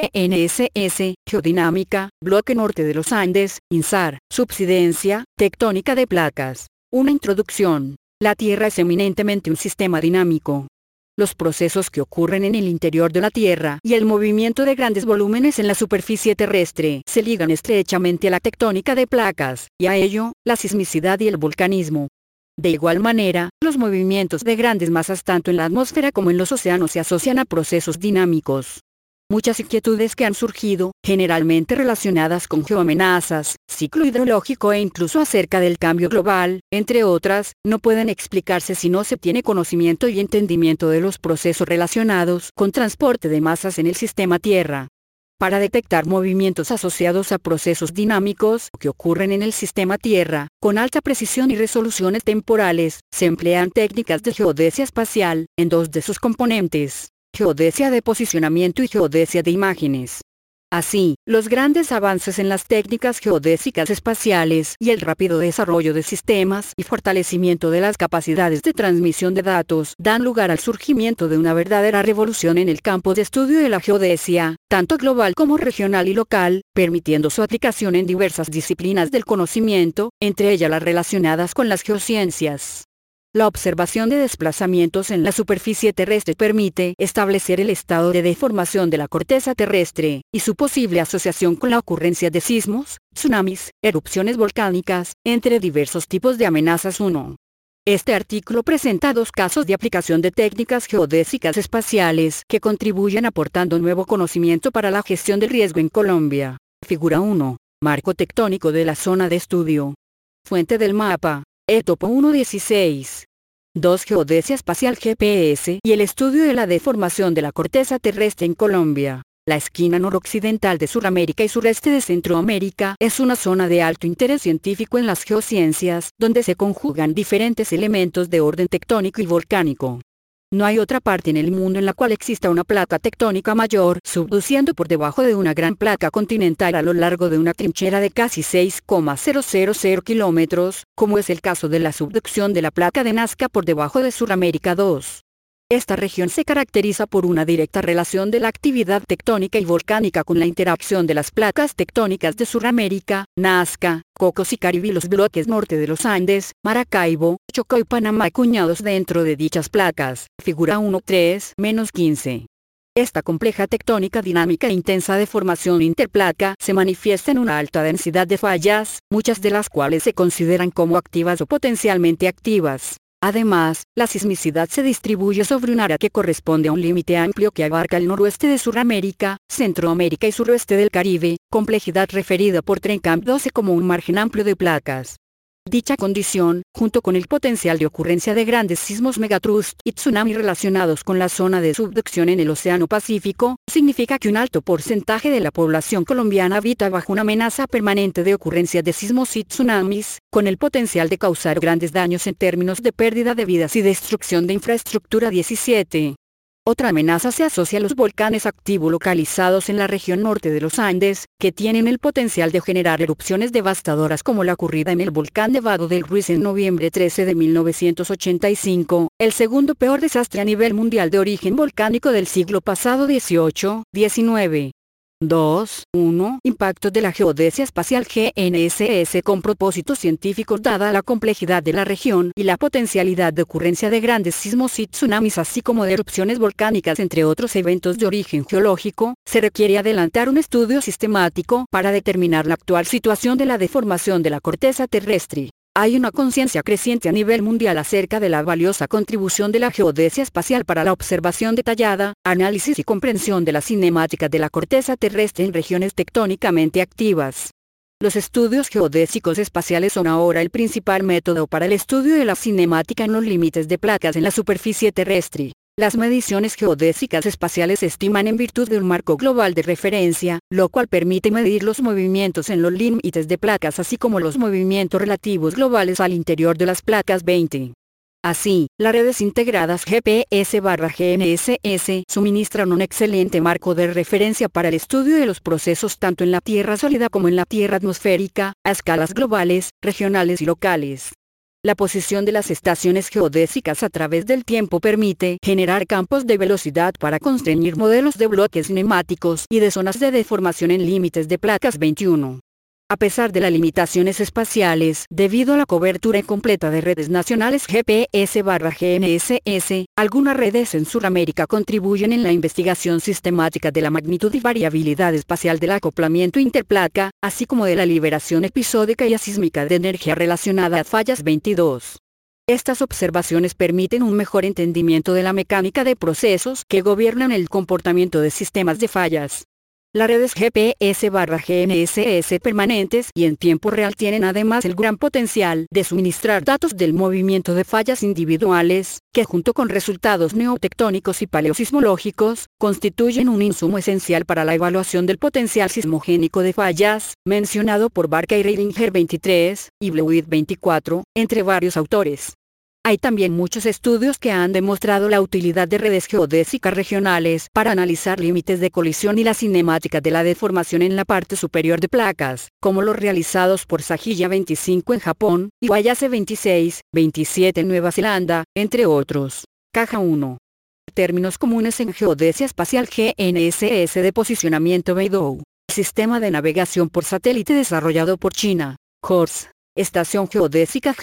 GNSS, geodinámica, bloque norte de los Andes, INSAR, subsidencia, tectónica de placas. Una introducción. La Tierra es eminentemente un sistema dinámico. Los procesos que ocurren en el interior de la Tierra y el movimiento de grandes volúmenes en la superficie terrestre se ligan estrechamente a la tectónica de placas, y a ello, la sismicidad y el volcanismo. De igual manera, los movimientos de grandes masas tanto en la atmósfera como en los océanos se asocian a procesos dinámicos. Muchas inquietudes que han surgido, generalmente relacionadas con geoamenazas, ciclo hidrológico e incluso acerca del cambio global, entre otras, no pueden explicarse si no se tiene conocimiento y entendimiento de los procesos relacionados con transporte de masas en el sistema Tierra. Para detectar movimientos asociados a procesos dinámicos que ocurren en el sistema Tierra, con alta precisión y resoluciones temporales, se emplean técnicas de geodesia espacial, en dos de sus componentes: geodesia de posicionamiento y geodesia de imágenes. Así, los grandes avances en las técnicas geodésicas espaciales y el rápido desarrollo de sistemas y fortalecimiento de las capacidades de transmisión de datos dan lugar al surgimiento de una verdadera revolución en el campo de estudio de la geodesia, tanto global como regional y local, permitiendo su aplicación en diversas disciplinas del conocimiento, entre ellas las relacionadas con las geociencias. La observación de desplazamientos en la superficie terrestre permite establecer el estado de deformación de la corteza terrestre, y su posible asociación con la ocurrencia de sismos, tsunamis, erupciones volcánicas, entre diversos tipos de amenazas. 1. Este artículo presenta dos casos de aplicación de técnicas geodésicas espaciales que contribuyen aportando nuevo conocimiento para la gestión del riesgo en Colombia. Figura 1. Marco tectónico de la zona de estudio. Fuente del mapa: Topo 1.16. 2. Geodesia espacial GPS y el estudio de la deformación de la corteza terrestre en Colombia. La esquina noroccidental de Suramérica y sureste de Centroamérica es una zona de alto interés científico en las geociencias, donde se conjugan diferentes elementos de orden tectónico y volcánico. No hay otra parte en el mundo en la cual exista una placa tectónica mayor, subduciendo por debajo de una gran placa continental a lo largo de una trinchera de casi 6,000 kilómetros, como es el caso de la subducción de la placa de Nazca por debajo de Suramérica 2. Esta región se caracteriza por una directa relación de la actividad tectónica y volcánica con la interacción de las placas tectónicas de Suramérica, Nazca, Cocos y Caribe y los bloques norte de los Andes, Maracaibo, Chocó y Panamá acuñados dentro de dichas placas. Figura 1.3-15. Esta compleja tectónica dinámica e intensa de formación interplaca se manifiesta en una alta densidad de fallas, muchas de las cuales se consideran como activas o potencialmente activas. Además, la sismicidad se distribuye sobre un área que corresponde a un límite amplio que abarca el noroeste de Suramérica, Centroamérica y suroeste del Caribe, complejidad referida por Trencamp 12 como un margen amplio de placas. Dicha condición, junto con el potencial de ocurrencia de grandes sismos megatrust y tsunami relacionados con la zona de subducción en el Océano Pacífico, significa que un alto porcentaje de la población colombiana habita bajo una amenaza permanente de ocurrencia de sismos y tsunamis, con el potencial de causar grandes daños en términos de pérdida de vidas y destrucción de infraestructura. 17. Otra amenaza se asocia a los volcanes activos localizados en la región norte de los Andes, que tienen el potencial de generar erupciones devastadoras como la ocurrida en el volcán Nevado del Ruiz en noviembre 13 de 1985, el segundo peor desastre a nivel mundial de origen volcánico del siglo pasado. 18, 19. 2. 1. Impactos de la geodesia espacial GNSS con propósitos científicos. Dada la complejidad de la región y la potencialidad de ocurrencia de grandes sismos y tsunamis así como de erupciones volcánicas entre otros eventos de origen geológico, se requiere adelantar un estudio sistemático para determinar la actual situación de la deformación de la corteza terrestre. Hay una conciencia creciente a nivel mundial acerca de la valiosa contribución de la geodesia espacial para la observación detallada, análisis y comprensión de la cinemática de la corteza terrestre en regiones tectónicamente activas. Los estudios geodésicos espaciales son ahora el principal método para el estudio de la cinemática en los límites de placas en la superficie terrestre. Las mediciones geodésicas espaciales se estiman en virtud de un marco global de referencia, lo cual permite medir los movimientos en los límites de placas así como los movimientos relativos globales al interior de las placas. 20. Así, las redes integradas GPS/GNSS suministran un excelente marco de referencia para el estudio de los procesos tanto en la Tierra sólida como en la Tierra atmosférica, a escalas globales, regionales y locales. La posición de las estaciones geodésicas a través del tiempo permite generar campos de velocidad para construir modelos de bloques cinemáticos y de zonas de deformación en límites de placas. 21. A pesar de las limitaciones espaciales, debido a la cobertura incompleta de redes nacionales GPS/GNSS, algunas redes en Sudamérica contribuyen en la investigación sistemática de la magnitud y variabilidad espacial del acoplamiento interplaca, así como de la liberación episódica y asísmica de energía relacionada a fallas 22. Estas observaciones permiten un mejor entendimiento de la mecánica de procesos que gobiernan el comportamiento de sistemas de fallas. Las redes GPS/GNSS permanentes y en tiempo real tienen además el gran potencial de suministrar datos del movimiento de fallas individuales, que junto con resultados neotectónicos y paleosismológicos, constituyen un insumo esencial para la evaluación del potencial sismogénico de fallas, mencionado por Barca y Reidinger 23, y Blewett 24, entre varios autores. Hay también muchos estudios que han demostrado la utilidad de redes geodésicas regionales para analizar límites de colisión y la cinemática de la deformación en la parte superior de placas, como los realizados por Sajiya 25 en Japón, y Wayase 26, 27 en Nueva Zelanda, entre otros. Caja 1. Términos comunes en geodesia espacial: GNSS de posicionamiento Beidou. Sistema de navegación por satélite desarrollado por China. CORS. Estación geodésica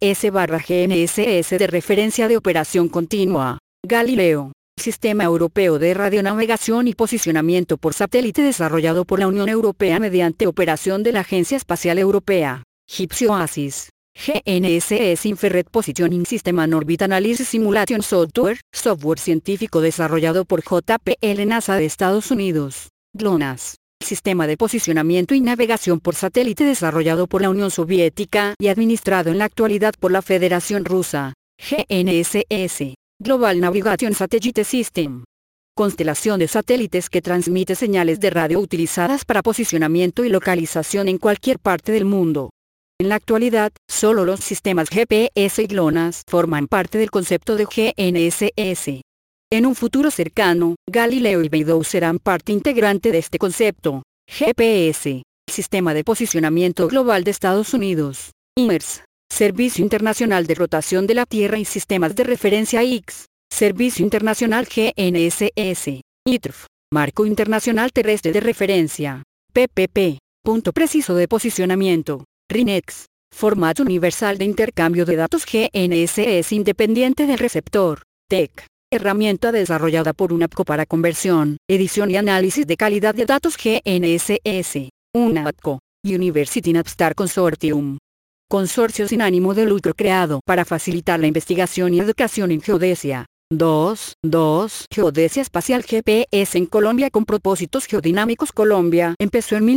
GPS/GNSS de referencia de operación continua. Galileo. Sistema europeo de radionavegación y posicionamiento por satélite desarrollado por la Unión Europea mediante operación de la Agencia Espacial Europea. GIPSY-OASIS. GNSS Infrared Positioning System and Orbit Analysis Simulation Software, software científico desarrollado por JPL NASA de Estados Unidos. GLONASS. Sistema de posicionamiento y navegación por satélite desarrollado por la Unión Soviética y administrado en la actualidad por la Federación Rusa. GNSS. Global Navigation Satellite System. Constelación de satélites que transmite señales de radio utilizadas para posicionamiento y localización en cualquier parte del mundo. En la actualidad, solo los sistemas GPS y GLONASS forman parte del concepto de GNSS. En un futuro cercano, Galileo y Beidou serán parte integrante de este concepto. GPS. Sistema de posicionamiento global de Estados Unidos. IMERS. Servicio Internacional de Rotación de la Tierra y Sistemas de Referencia X. Servicio Internacional GNSS. ITRF. Marco Internacional Terrestre de Referencia. PPP. Punto preciso de posicionamiento. RINEX. Formato universal de intercambio de datos GNSS independiente del receptor. TEC. Herramienta desarrollada por UNAPCO para conversión, edición y análisis de calidad de datos GNSS. UNAPCO. University Navstar Consortium. Consorcio sin ánimo de lucro creado para facilitar la investigación y educación en geodesia. 2. Geodesia espacial GPS en Colombia con propósitos geodinámicos. Colombia empezó en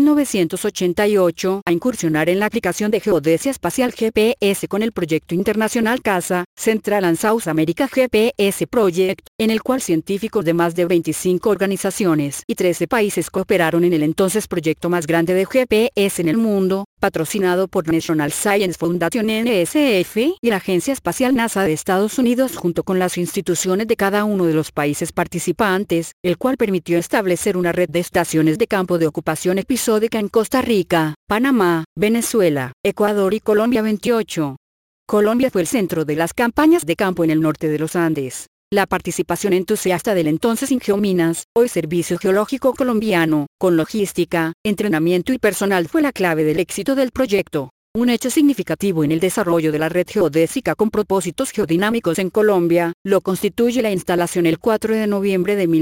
1988 a incursionar en la aplicación de geodesia espacial GPS con el proyecto internacional CASA, Central and South America GPS Project, en el cual científicos de más de 25 organizaciones y 13 países cooperaron en el entonces proyecto más grande de GPS en el mundo, patrocinado por National Science Foundation NSF y la Agencia Espacial NASA de Estados Unidos junto con las instituciones de cada uno de los países participantes, el cual permitió establecer una red de estaciones de campo de ocupación episódica en Costa Rica, Panamá, Venezuela, Ecuador y Colombia. 28. Colombia fue el centro de las campañas de campo en el norte de los Andes. La participación entusiasta del entonces Ingeominas, hoy Servicio Geológico Colombiano, con logística, entrenamiento y personal fue la clave del éxito del proyecto. Un hecho significativo en el desarrollo de la red geodésica con propósitos geodinámicos en Colombia, lo constituye la instalación el 4 de noviembre de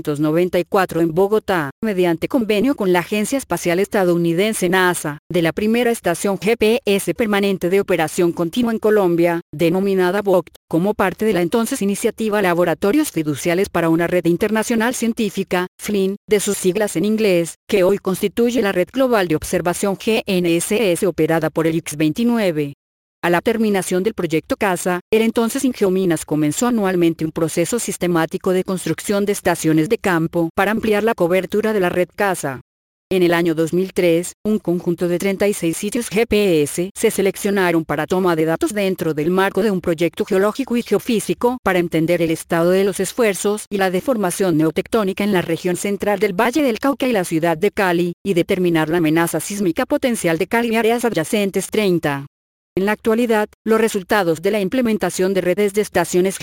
1994 en Bogotá, mediante convenio con la Agencia Espacial Estadounidense NASA, de la primera estación GPS permanente de operación continua en Colombia, denominada BOCT, como parte de la entonces iniciativa Laboratorios Fiduciales para una Red Internacional Científica, FLIN, de sus siglas en inglés, que hoy constituye la Red Global de Observación GNSS operada por el X-29. A la terminación del proyecto CASA, el entonces Ingeominas comenzó anualmente un proceso sistemático de construcción de estaciones de campo para ampliar la cobertura de la red CASA. En el año 2003, un conjunto de 36 sitios GPS se seleccionaron para toma de datos dentro del marco de un proyecto geológico y geofísico para entender el estado de los esfuerzos y la deformación neotectónica en la región central del Valle del Cauca y la ciudad de Cali, y determinar la amenaza sísmica potencial de Cali y áreas adyacentes. 30. En la actualidad, los resultados de la implementación de redes de estaciones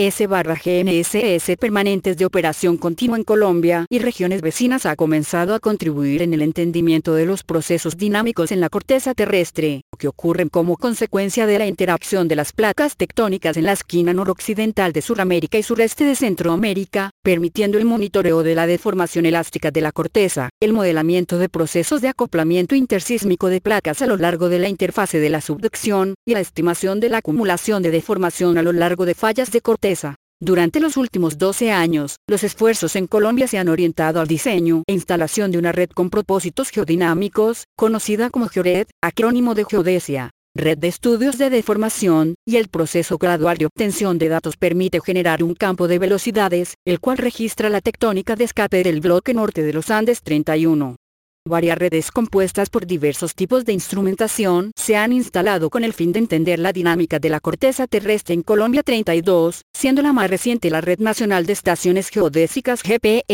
GPS/GNSS permanentes de operación continua en Colombia y regiones vecinas ha comenzado a contribuir en el entendimiento de los procesos dinámicos en la corteza terrestre, que ocurren como consecuencia de la interacción de las placas tectónicas en la esquina noroccidental de Sudamérica y sureste de Centroamérica, permitiendo el monitoreo de la deformación elástica de la corteza, el modelamiento de procesos de acoplamiento intersísmico de placas a lo largo de la interfase de la subducción, y la estimación de la acumulación de deformación a lo largo de fallas de corteza. Durante los últimos 12 años, los esfuerzos en Colombia se han orientado al diseño e instalación de una red con propósitos geodinámicos, conocida como GeoRed, acrónimo de geodesia, red de estudios de deformación, y el proceso gradual de obtención de datos permite generar un campo de velocidades, el cual registra la tectónica de escape del bloque norte de los Andes 31. Varias redes compuestas por diversos tipos de instrumentación se han instalado con el fin de entender la dinámica de la corteza terrestre en Colombia 32, siendo la más reciente la Red Nacional de Estaciones Geodésicas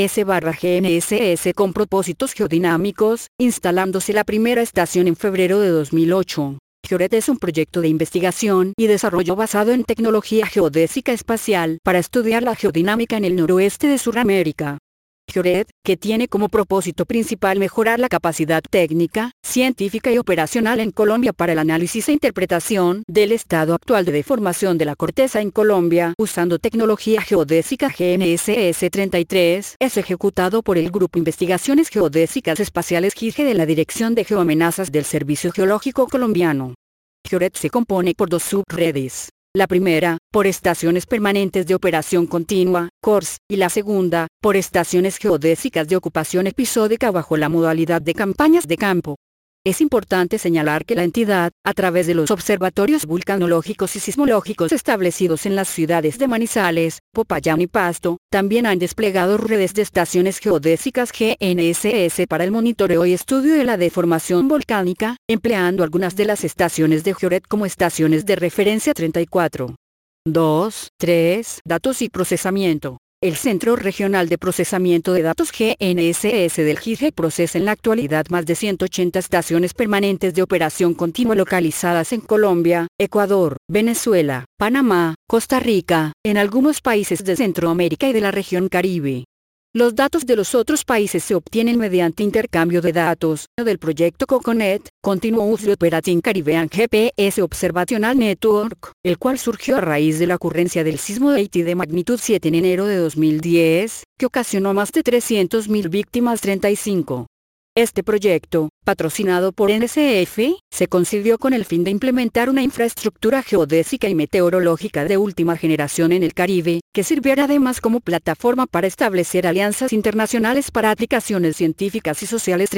GPS/GNSS con propósitos geodinámicos, instalándose la primera estación en febrero de 2008. GeoRed es un proyecto de investigación y desarrollo basado en tecnología geodésica espacial para estudiar la geodinámica en el noroeste de Sudamérica. GeoRed, que tiene como propósito principal mejorar la capacidad técnica, científica y operacional en Colombia para el análisis e interpretación del estado actual de deformación de la corteza en Colombia, usando tecnología geodésica GNSS 33, es ejecutado por el Grupo Investigaciones Geodésicas Espaciales GIGE de la Dirección de Geoamenazas del Servicio Geológico Colombiano. GeoRed se compone por dos subredes. La primera, por estaciones permanentes de operación continua, CORS, y la segunda, por estaciones geodésicas de ocupación episódica bajo la modalidad de campañas de campo. Es importante señalar que la entidad, a través de los observatorios vulcanológicos y sismológicos establecidos en las ciudades de Manizales, Popayán y Pasto, también han desplegado redes de estaciones geodésicas GNSS para el monitoreo y estudio de la deformación volcánica, empleando algunas de las estaciones de GeoRed como estaciones de referencia 34. 2. 3. Datos y procesamiento. El Centro Regional de Procesamiento de Datos GNSS del GIGE procesa en la actualidad más de 180 estaciones permanentes de operación continua localizadas en Colombia, Ecuador, Venezuela, Panamá, Costa Rica, en algunos países de Centroamérica y de la región Caribe. Los datos de los otros países se obtienen mediante intercambio de datos del proyecto COCONET, Continuous Operating Caribbean GPS Observational Network, el cual surgió a raíz de la ocurrencia del sismo de Haití de magnitud 7 en enero de 2010, que ocasionó más de 300.000 víctimas 35. Este proyecto, patrocinado por NSF, se concibió con el fin de implementar una infraestructura geodésica y meteorológica de última generación en el Caribe, que sirviera además como plataforma para establecer alianzas internacionales para aplicaciones científicas y sociales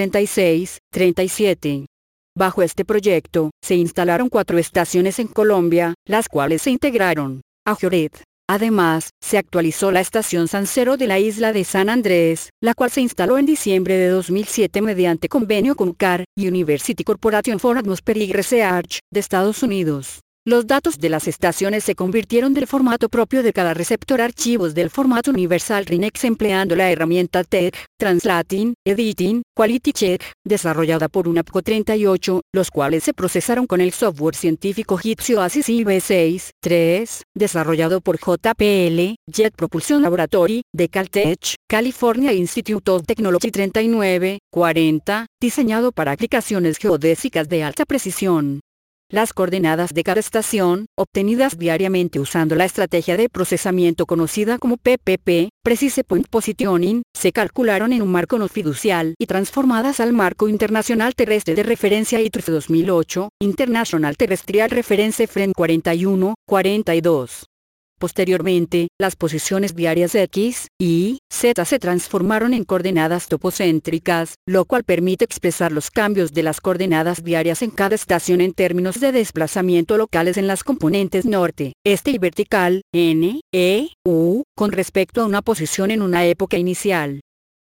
36-37. Bajo este proyecto, se instalaron 4 estaciones en Colombia, las cuales se integraron a GeoRed. Además, se actualizó la estación Sancero de la isla de San Andrés, la cual se instaló en diciembre de 2007 mediante convenio con CAR y University Corporation for Atmospheric Research, de Estados Unidos. Los datos de las estaciones se convirtieron del formato propio de cada receptor a archivos del formato universal RINEX empleando la herramienta TEC, Translating, Editing, Quality Check, desarrollada por UNAPCO 38, los cuales se procesaron con el software científico Gipsy Oasis IB6-3, desarrollado por JPL, Jet Propulsion Laboratory, de Caltech, California Institute of Technology 39-40, diseñado para aplicaciones geodésicas de alta precisión. Las coordenadas de cada estación, obtenidas diariamente usando la estrategia de procesamiento conocida como PPP, Precise Point Positioning, se calcularon en un marco no fiducial y transformadas al Marco Internacional Terrestre de Referencia ITRF 2008, International Terrestrial Reference Frame 41-42. Posteriormente, las posiciones diarias X, Y, Z se transformaron en coordenadas topocéntricas, lo cual permite expresar los cambios de las coordenadas diarias en cada estación en términos de desplazamiento locales en las componentes norte, este y vertical, N, E, U, con respecto a una posición en una época inicial.